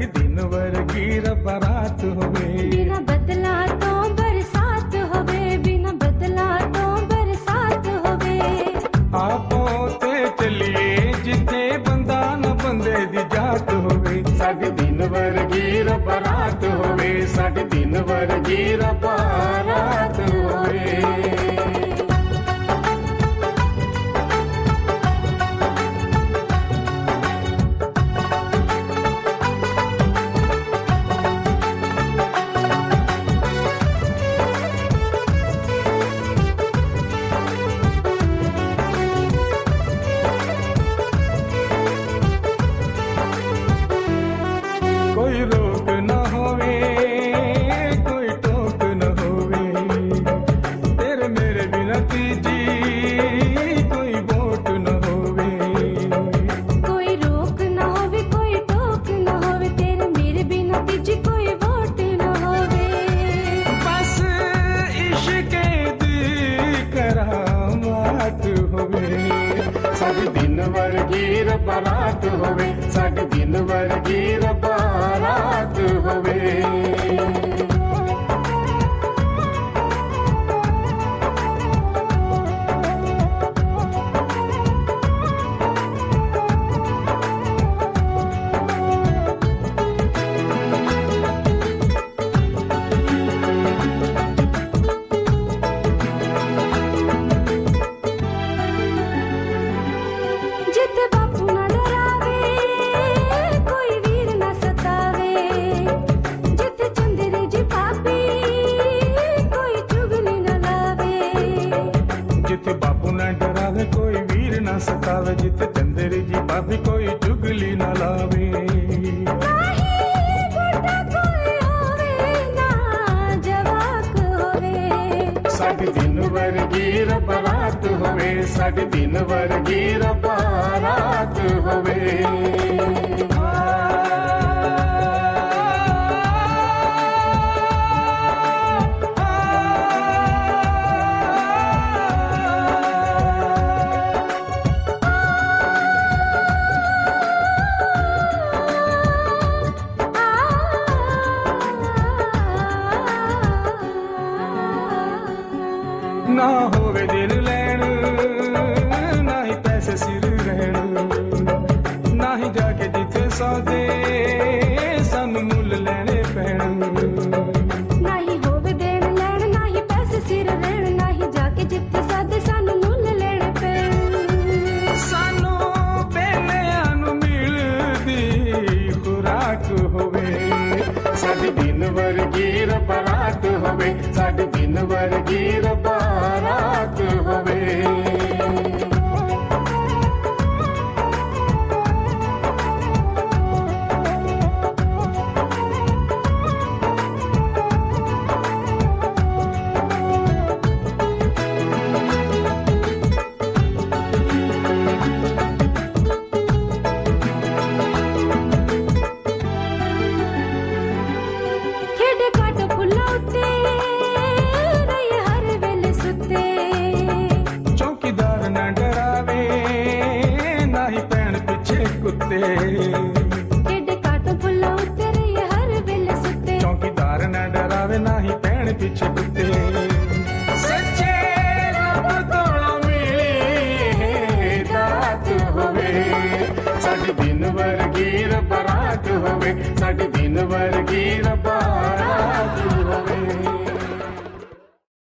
साडी दिन वर्गी रब्बा रात होवे। बिना बदला तो बरसात होवे, बिना बदला तो बरसात होवे। आपो ते चलिए जिथे बंदा न बंदे दी जात होवे। साडी दिन वर्गी रब्बा रात होवे, साडी दिन वर्गी रब्बा रात होवे। कोई रोक न होवे, कोई टोक न होवे, तेरे मेरे बिना तीजी कोई वोट न होवे। कोई रोक न होवे, कोई टोक न होवे, तेरे मेरे बिना तीजी कोई वोट न होवे। बस इश्क दी करामात होवे। साडी दिन वर्गी रब्बा रात होवे, साडी दिन वर्गी रब्बा रात होवे। जित बापू न डरावे, कोई वीर न सतावे। जित चंद्र जी पापी, कोई चुगली न लावे। जिथे बापू न डरावे कोई वीर न सतावे, जिथे चंदेरी जी भाभी कोई चुगली न लावे। नाही बुढ़ा कोई होवे, ना जवाक होवे। साडी दिन वर्गी रब्बा रात होवे, साडी दिन वर्गी रब्बा रात होवे। ना होवे दिल लैन, ना ही पैसे सिर रहन, ना ही जाके जिथे सौदे सानू मुल लैने पैण। नाही होवे देण लैण, ना ही पैसे सिर रहण, ना ही जाके जिथे सादे सानू मुल लेने पैण। सानू बेलियां नू मिलदी खुराक होवे। साडी दिन वर्गी रब्बा रात होवे, साडी दिन वर्गी रब्बा रात होवे। खेडे काट फुल्लां उत्ते, रहिए हर वेले सुत्ते। चौकीदार न डरावे, ना ही पैण पिछे कुत्ते। खेडे काट फुल्लां उत्ते, रहिए हर वेले सुत्ते। चौकीदार न डरावे, ना ही पैण पिछे कुत्ते। सच्चे रब कोलों मिली दात होवे। साडी दिन वर्गी रब्बा रात होवे, साडी दिन वर्गी रब्बा रात होवे।